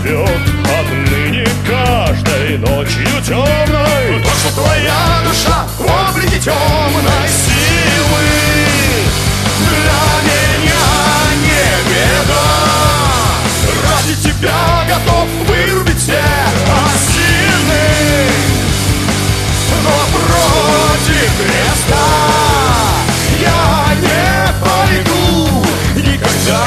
зовет отныне каждой ночью темной. То, что твоя душа в облике темной силы для меня не беда. Ради тебя готов вырубить все осины, но против креста я не пойду никогда.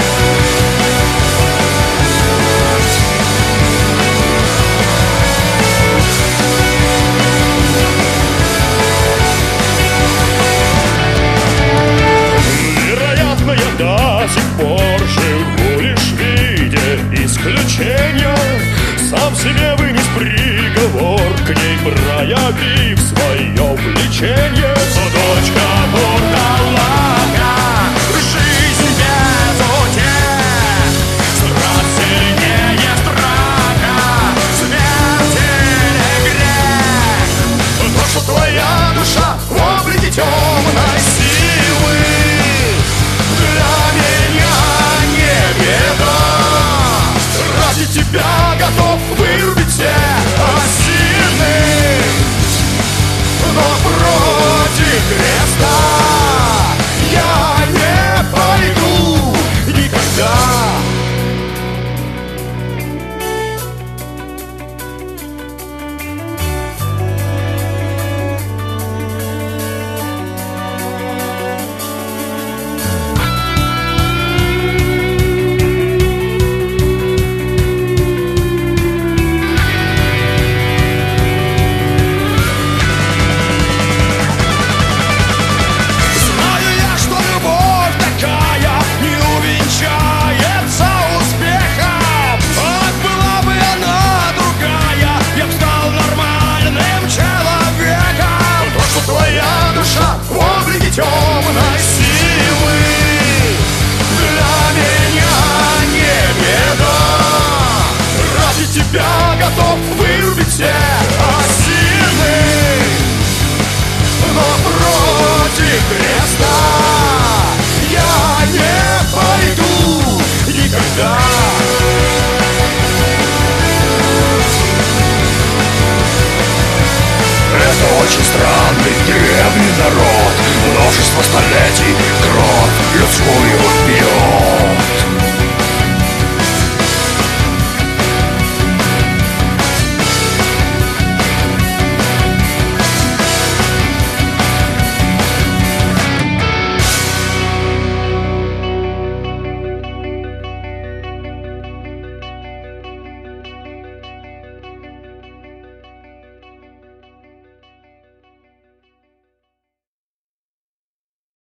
Вероятно, я до сих пор живу лишь в виде исключения. Сам себе вынес приговор, к ней проявив свое влечение. Но дочка